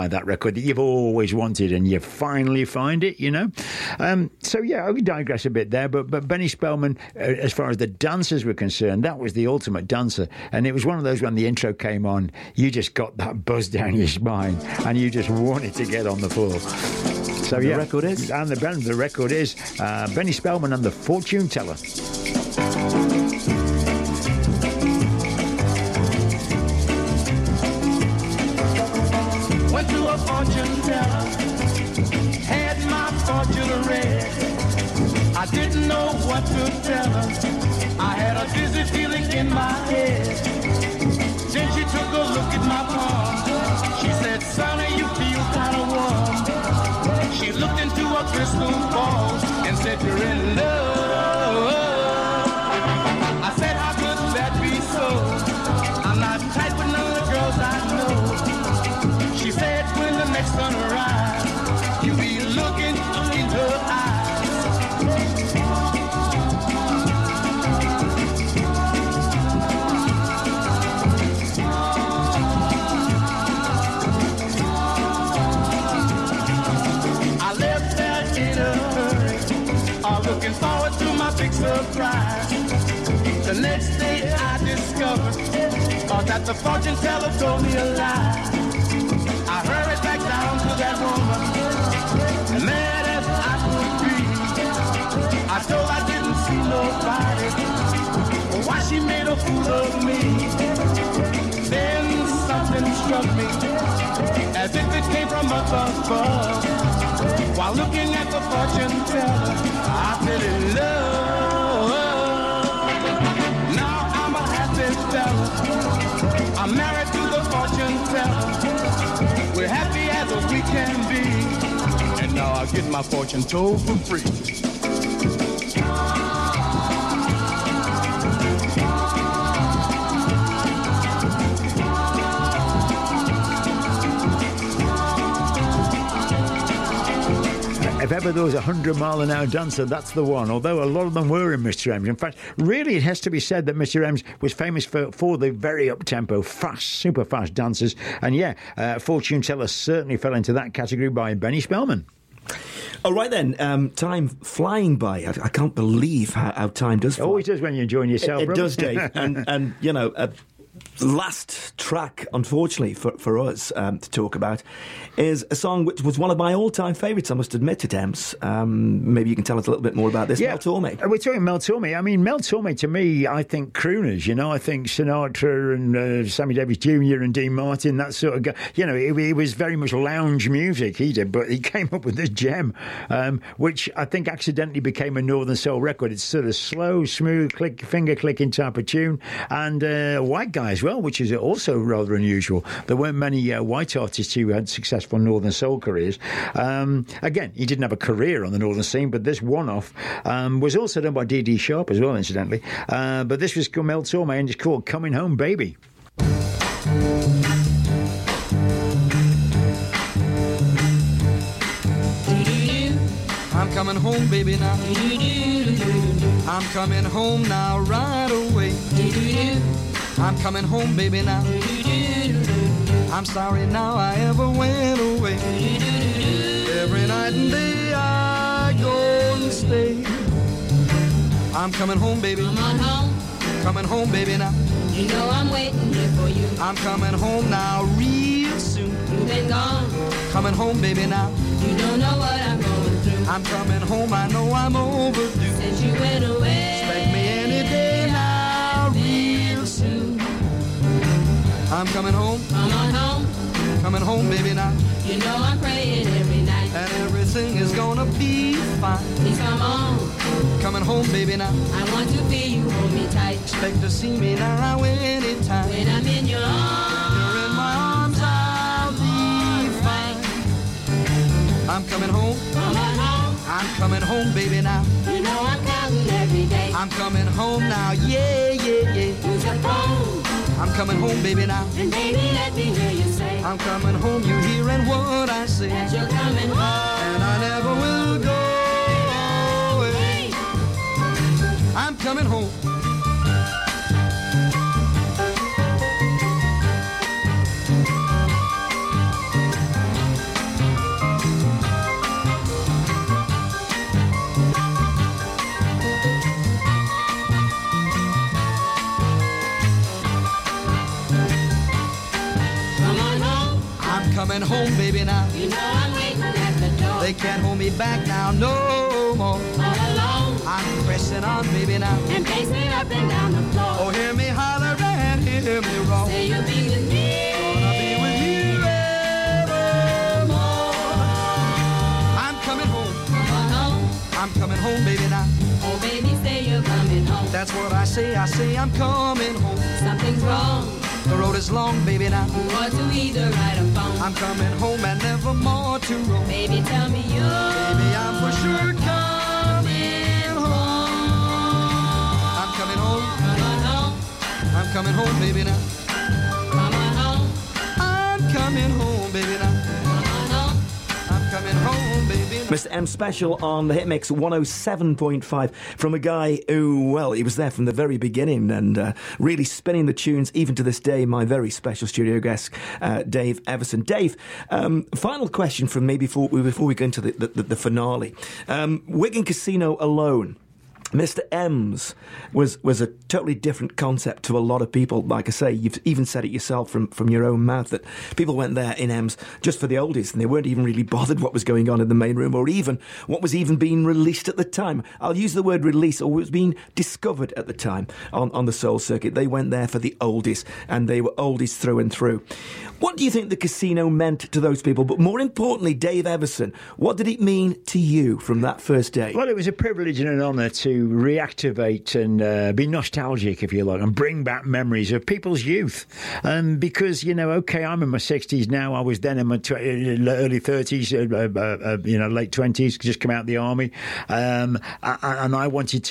that record that you've always wanted and you finally find it, So yeah, I could digress a bit there, but Benny Spellman, as far as the dancers were concerned, that was the ultimate dancer, and it was one of those when the intro came on, you just got that buzz down your spine and you just wanted to get on the floor. So the record is? And the record is Benny Spellman and the Fortune Teller. Went to a fortune teller, had my fortune read. I didn't know what to tell her. I had a dizzy feeling in my head. Then she took a look at my palm. She said, "Sonny, you feel kind of warm." She looked into a crystal ball and said, "You're in love." I said, "How could that be so? I'm not tight with none of the girls I know." She said, "When the next sun arrives, you'll be looking in her eyes." I left there in a hurry, looking forward to my big surprise. The next day I discovered that the fortune teller told me a lie. I hurried back down to that woman, mad as I could be. I told her I didn't see nobody, why she made a fool of me. Then something struck me, as if it came from up above. While looking at the fortune teller, I fell in love. Now I'm a happy fella, I'm married to the fortune teller. We're happy as we can be, and now I get my fortune told for free. If ever there was a 100-mile-an-hour dancer, that's the one, although a lot of them were in Mr. M's. In fact, really it has to be said that Mr. M's was famous for the very up-tempo, fast, super fast dancers. And yeah, Fortune Teller certainly fell into that category by Benny Spellman. All right then, time flying by. I can't believe how time does fly. Always does when you're enjoying yourself. It does, Dave. and you know... last track, unfortunately, for us to talk about is a song which was one of my all-time favourites, I must admit, to Dems. Maybe you can tell us a little bit more about this. Yeah, Mel Torme. We're talking Mel Torme. I mean, Mel Torme, to me, I think crooners, I think Sinatra and Sammy Davis Jr. and Dean Martin, that sort of guy. It was very much lounge music he did, but he came up with this gem, which I think accidentally became a Northern Soul record. It's sort of slow, smooth, finger-clicking type of tune, and white guy as well, which is also rather unusual. There weren't many white artists who had successful Northern Soul careers. Again, he didn't have a career on the Northern scene, but this one-off was also done by D.D. Sharp as well, incidentally. But this was Mel Torme, and it's called Coming Home, Baby. I'm coming home, baby, now. I'm coming home now, right away. I'm coming home, baby, now. I'm sorry now I ever went away. Every night and day I go and stay. I'm coming home, baby. Come on home. Coming home, baby, now. You know I'm waiting here for you. I'm coming home now real soon. You've been gone. Coming home, baby, now. You don't know what I'm going through. I'm coming home, I know I'm overdue. Since you went away. Expect me any day now real soon. I'm coming home. Come on home. Coming home, baby, now. You know I'm praying every night. And everything is gonna be fine. Please come on. Coming home, baby, now. I want to feel you hold me tight. Expect to see me now anytime. When I'm in your arms. You're in my arms, I'll be fine. I'm coming home. Come on home. I'm coming home, baby, now. You know I'm counting every day. I'm coming home now, yeah, yeah, yeah. Use your phone. I'm coming home, baby, now. And baby, let me hear you say. I'm coming home, you hearing what I say. That you're coming home. And I never will go away. I'm coming home. coming home, baby, now. You know I'm waiting at the door. They can't hold me back now, no more. All alone I'm pressing on, baby, now. and pacing up and down the floor. Oh, hear me holler and hear me roar. Say you'll be with me. Gonna be with you evermore. I'm coming home. Come on home. I'm coming home, baby, now. Oh, baby, say you're coming home. That's what I say I'm coming home. Something's wrong. The road is long, baby, now. Or to either right or wrong. I'm coming home and never more to roam. Baby, tell me you're Baby, I'm for sure coming home. I'm coming home. Come on home. I'm coming home, baby, now. Come on home. I'm coming home, baby, now. Come on home. I'm coming home, baby, now. Mr. M Special on the Hitmix 107.5 from a guy who, well, he was there from the very beginning and really spinning the tunes, even to this day, my very special studio guest, Dave Everson. Dave, final question from me before we go into the finale. Wigan Casino alone. Mr. M's was a totally different concept to a lot of people. Like I say, you've even said it yourself from your own mouth that people went there in M's just for the oldies and they weren't even really bothered what was going on in the main room or even what was even being released at the time. I'll use the word release, or what was being discovered at the time on the soul circuit. They went there for the oldies and they were oldies through and through. What do you think the casino meant to those people? But more importantly, Dave Everson, what did it mean to you from that first day? Well, it was a privilege and an honour to reactivate and be nostalgic, if you like, and bring back memories of people's youth. Because, you know, OK, I'm in my 60s now. I was then in my early 30s, late 20s, just come out of the army. And I wanted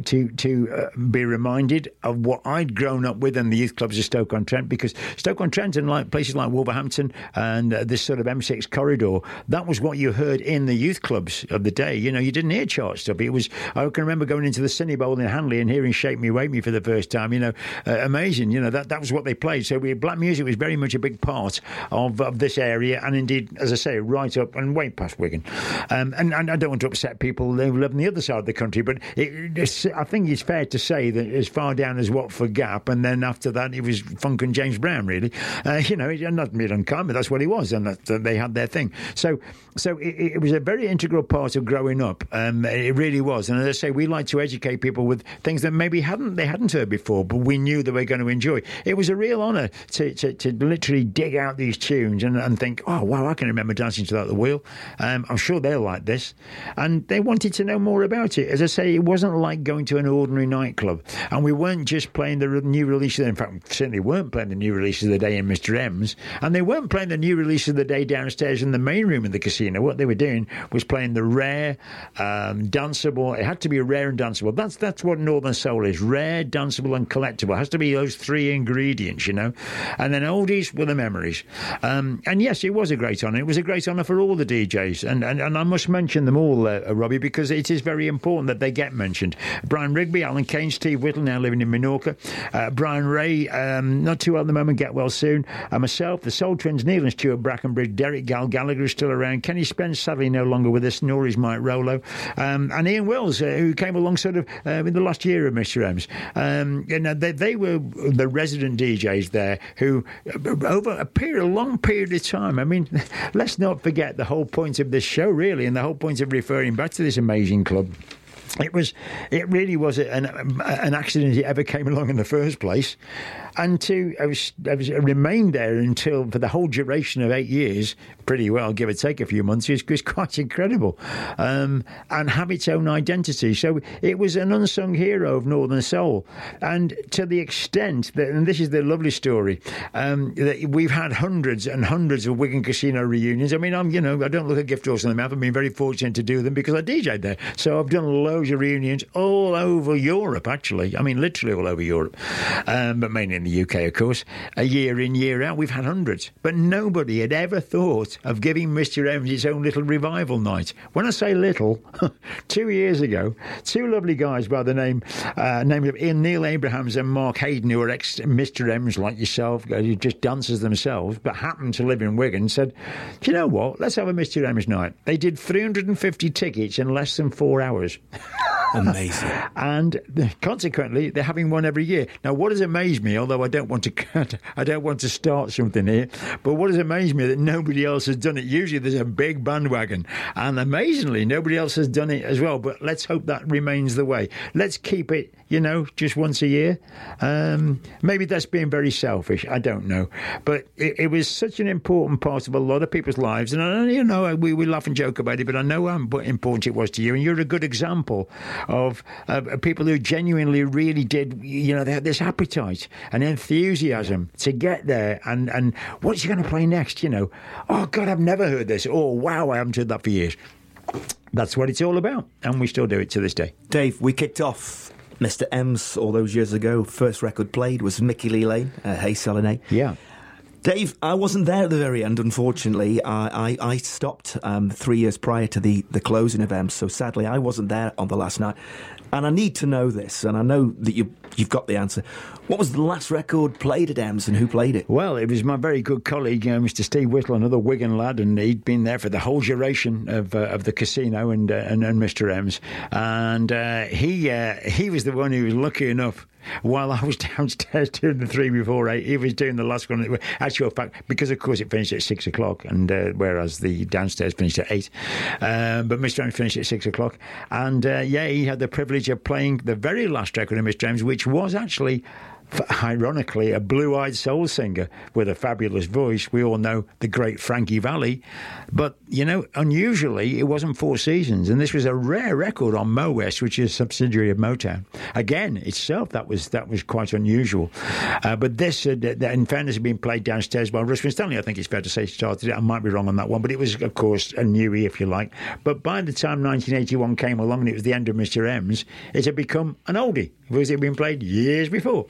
to be reminded of what I'd grown up with in the youth clubs of Stoke-on-Trent, because Stoke-on-Trent and like places like Wolverhampton and this sort of M6 corridor, that was what you heard in the youth clubs of the day. You know, you didn't hear chart stuff. I can remember going into the Cine Bowl in Hanley and hearing Shake Me, Wake Me for the first time. You know, amazing. You know, that was what they played. So black music was very much a big part of this area, and indeed, as I say, right up and way past Wigan. And I don't want to upset people who live on the other side of the country, but I think it's fair to say that as far down as Watford Gap, and then after that it was Funk and James Brown, really. Not being unkind, but that's what he was, and they had their thing. So it was a very integral part of growing up. It really was. And as I say, we like to educate people with things that maybe they hadn't heard before, but we knew they were going to enjoy. It was a real honour to literally dig out these tunes and think, oh wow, I can remember dancing to that at the wheel. I'm sure they'll like this, and they wanted to know more about it. As I say, it wasn't like going to an ordinary nightclub, and we weren't just playing the new releases. In fact, certainly weren't playing the new releases of the day in Mr. M's, and they weren't playing the new release of the day downstairs in the main room of the casino. What they were doing was playing the rare, danceable. It had to be rare and danceable. That's what Northern Soul is: rare, danceable, and collectible. It has to be those three ingredients, you know. And then oldies were the memories. And yes, it was a great honour. It was a great honour for all the DJs, and I must mention them all, Robbie, because it is very important that they get mentioned. Brian Rigby, Alan Kane, Steve Whittle, now living in Minorca, Brian Ray, not too well at the moment, get well soon. Myself, the Soul Twins, Neil and Stuart Brackenbridge, Derek Gallagher is still around, Kenny Spence, sadly no longer with us, nor is Mike Rollo, and Ian Wills, who came along sort of in the last year of Mr. M's. They were the resident DJs there who, over a long period of time, I mean, let's not forget the whole point of this show, really, and the whole point of referring back to this amazing club. It really was an accident it ever came along in the first place, and I remained there until for the whole duration of 8 years, pretty well, give or take a few months. It was quite incredible, and have its own identity. So it was an unsung hero of Northern Soul, and to the extent that, and this is the lovely story, that we've had hundreds and hundreds of Wigan Casino reunions. I mean, I don't look a gift horse in the mouth. I've been very fortunate to do them because I DJ'd there, so I've done loads of reunions all over Europe, actually. I mean, literally all over Europe, but mainly in the UK, of course. Year in, year out, we've had hundreds. But nobody had ever thought of giving Mr. M's its own little revival night. When I say little, 2 years ago, two lovely guys by the name of Neil Abrahams and Mark Hayden, who are ex-Mr. M's like yourself, who just dancers themselves, but happened to live in Wigan, said, do you know what? Let's have a Mr. M's night. They did 350 tickets in less than 4 hours. Amazing. And consequently, they're having one every year. Now, what has amazed me, although I don't want to start something here, but what has amazed me that nobody else has done it. Usually, there's a big bandwagon, and amazingly, nobody else has done it as well. But let's hope that remains the way. Let's keep it, just once a year. Maybe that's being very selfish. I don't know, but it was such an important part of a lot of people's lives, and we laugh and joke about it, but I know how important it was to you, and you're a good example of people who genuinely really did, they had this appetite and enthusiasm to get there, and what's he going to play next, oh God, I've never heard this, oh wow, I haven't heard that for years. That's what it's all about, and we still do it to this day. Dave, we kicked off Mr. M's all those years ago. First record played was Mickey Lee Lane, Hey Selenay. Yeah. Dave, I wasn't there at the very end, unfortunately. I stopped 3 years prior to the closing of M's, so sadly I wasn't there on the last night. And I need to know this, and I know that you've got the answer. What was the last record played at M's, and who played it? Well, it was my very good colleague, Mr. Steve Whittle, another Wigan lad, and he'd been there for the whole duration of the casino and Mr. M's. And he was the one who was lucky enough. While I was downstairs doing the 3 before 8, he was doing the last one. Actual fact, because of course it finished at 6 o'clock, and whereas the downstairs finished at 8, but Mr. M finished at 6 o'clock, and he had the privilege of playing the very last record of Mr. M's, which was actually, ironically, a blue-eyed soul singer with a fabulous voice. We all know the great Frankie Valli, but unusually it wasn't Four Seasons, and this was a rare record on Mo West, which is a subsidiary of Motown. Again, itself that was quite unusual, but this, in fairness, had been played downstairs by Russ Winstanley. I think it's fair to say started it. I might be wrong on that one, but it was, of course, a newie, if you like. But by the time 1981 came along and it was the end of Mr. M's, it had become an oldie because it had been played years before.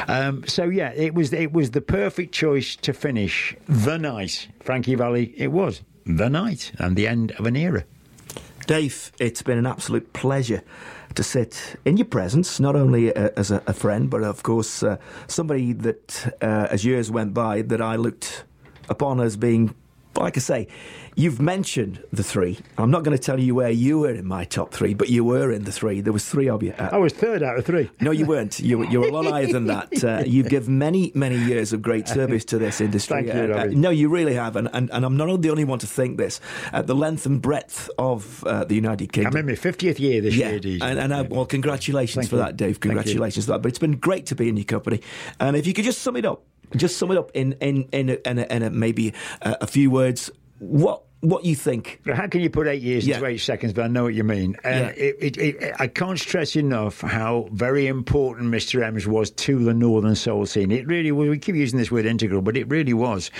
It was the perfect choice to finish the night. Frankie Valli, it was the night and the end of an era. Dave, it's been an absolute pleasure to sit in your presence, not only as a friend, but of course somebody that, as years went by, that I looked upon as being, like I say, you've mentioned the 3. I'm not going to tell you where you were in my top 3, but you were in the 3. There was 3 of you. I was 3rd out of 3. No, you weren't. You were a lot higher than that. You've given many, many years of great service to this industry. Thank you, Robbie. No, you really have. And I'm not the only one to think this. At the length and breadth of the United Kingdom. I'm in my 50th year this year, DJ. Well, congratulations for that, Dave. Congratulations for that. But it's been great to be in your company. And if you could just sum it up in maybe a few words, what you think. How can you put 8 years into 8 seconds? But I know what you mean. I can't stress enough how very important Mr. M's was to the Northern Soul scene. It really was. We keep using this word integral, but it really was.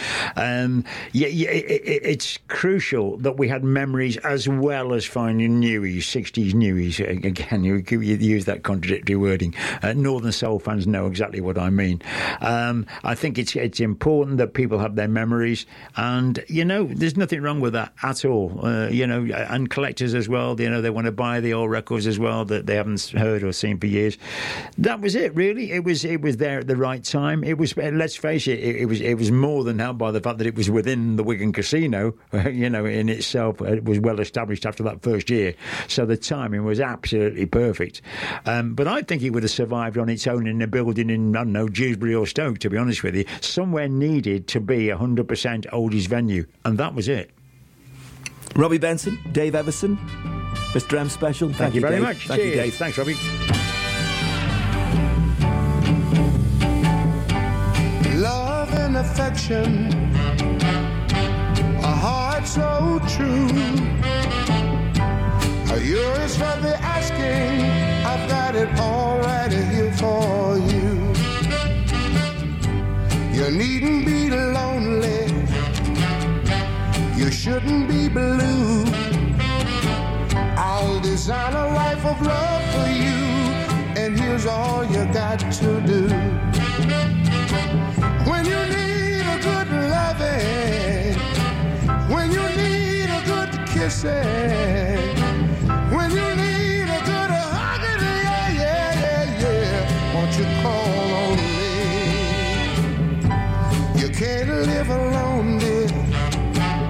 It's crucial that we had memories as well as finding newies, 60s newies. Again, you use that contradictory wording. Northern Soul fans know exactly what I mean. I think it's important that people have their memories, and there's nothing wrong with that at all, and collectors as well. They want to buy the old records as well that they haven't heard or seen for years. That was it, really. It was there at the right time. It was. Let's face it. It was more than helped by the fact that it was within the Wigan Casino. In itself, it was well established after that first year. So the timing was absolutely perfect. But I think it would have survived on its own in a building in, I don't know, Dewsbury or Stoke. To be honest with you, somewhere needed to be 100% oldies venue, and that was it. Robbie Benson, Dave Everson, Mr. M Special. Thank you very Dave. much. Thank Cheers. you, Dave. Thanks, Robbie. Love and affection, a heart so true. Yours for the asking, I've got it all right here for you. You needn't be lonely, you shouldn't be blue. I'll design a life of love for you, and here's all you got to do. When you need a good loving, when you need a good kissing, when you need a good hugging, yeah, won't you call on me? You can't live alone, dear,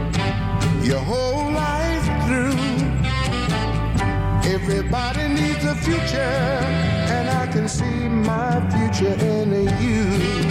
your whole life through. Everybody needs a future, and I can see my future in you.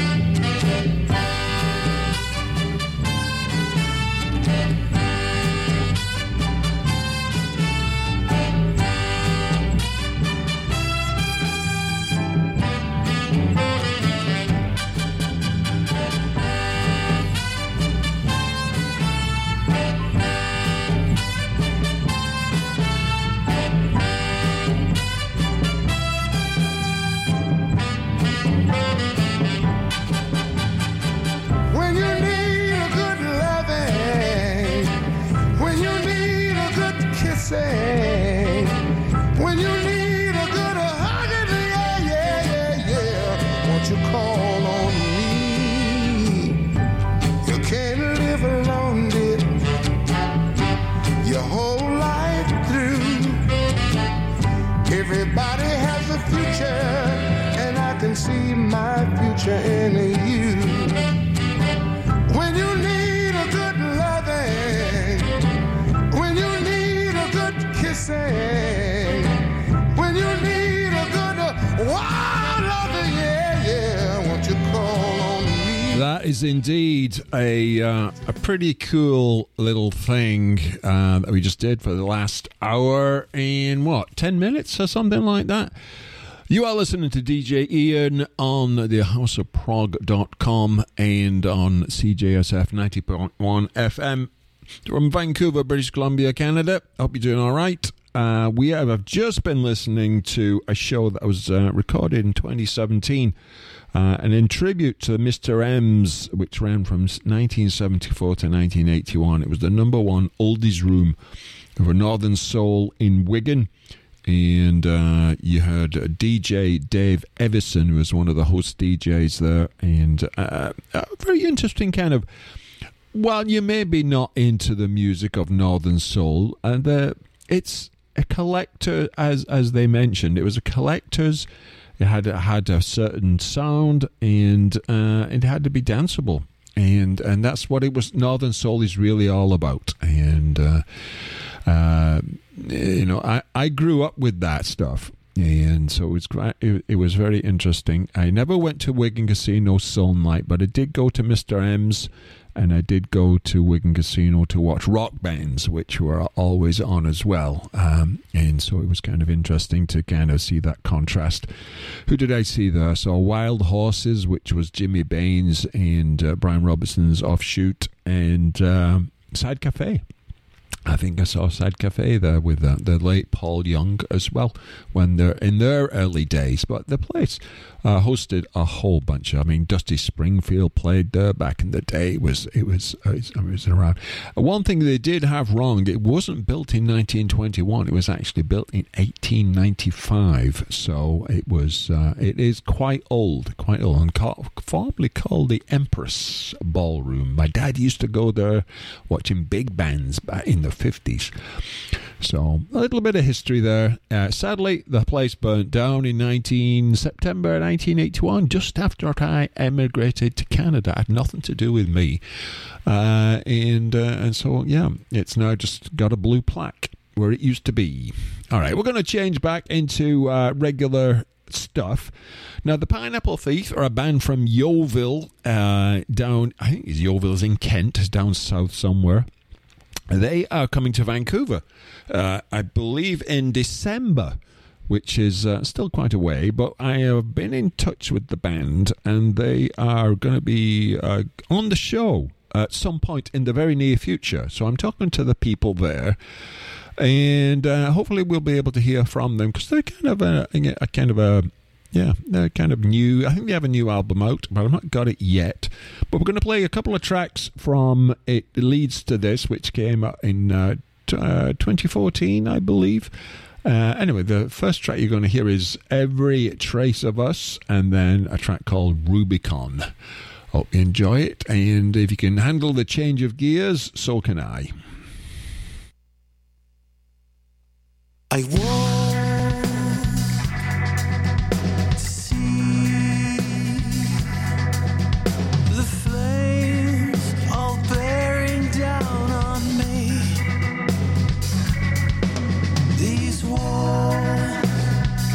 When you need a good hug, yeah, won't you call on me? You can't live alone, dear, your whole life through. Everybody has a future, and I can see my future in you. When you need a good loving, when you need a good kissing, when you need a good wild loving, yeah, won't you call on me? That is indeed a pretty cool little thing that we just did for the last hour in, 10 minutes or something like that? You are listening to DJ Ian on the houseofprog.com and on CJSF 90.1 FM from Vancouver, British Columbia, Canada. Hope you're doing all right. We have just been listening to a show that was recorded in 2017, and in tribute to Mr. M's, which ran from 1974 to 1981. It was the number one oldies room for Northern Soul in Wigan. And you heard DJ Dave Everson, who was one of the host DJs there, and a very interesting kind of, while you may be not into the music of Northern Soul, and it's a collector, as they mentioned, it was a collector's. It had a certain sound, and it had to be danceable, and that's what it was. Northern Soul is really all about, and I grew up with that stuff, and so it was very interesting. I never went to Wigan Casino Soul Night, but I did go to Mr. M's, and I did go to Wigan Casino to watch rock bands, which were always on as well. And so it was kind of interesting to kind of see that contrast. Who did I see there? I saw Wild Horses, which was Jimmy Baines and Brian Robertson's offshoot, and Side Cafe. I think I saw Side Cafe there with the late Paul Young as well when they're in their early days. But the place hosted a whole bunch. I mean, Dusty Springfield played there back in the day. It was around. One thing they did have wrong, it wasn't built in 1921. It was actually built in 1895. So it is quite old, and formerly called the Empress Ballroom. My dad used to go there watching big bands back in the 50s. So a little bit of history there. Sadly, the place burnt down in September 1981, just after I emigrated to Canada. It had nothing to do with me, and so yeah, it's now just got a blue plaque where it used to be. All right, we're going to change back into regular stuff. Now, the Pineapple Thief are a band from Yeovil, down, I think Yeoville's in Kent, down south somewhere. They are coming to Vancouver, I believe, in December, which is still quite a way, but I have been in touch with the band, and they are going to be on the show at some point in the very near future. So I'm talking to the people there, and hopefully we'll be able to hear from them, because they're they're kind of new. I think they have a new album out, but I've not got it yet. But we're going to play a couple of tracks from It Leads to This, which came out in 2014, I believe. Anyway, the first track you're going to hear is Every Trace of Us, and then a track called Rubicon. Hope you enjoy it, and if you can handle the change of gears, so can I. I won't see the flames all bearing down on me. These walls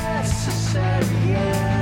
necessary, yeah.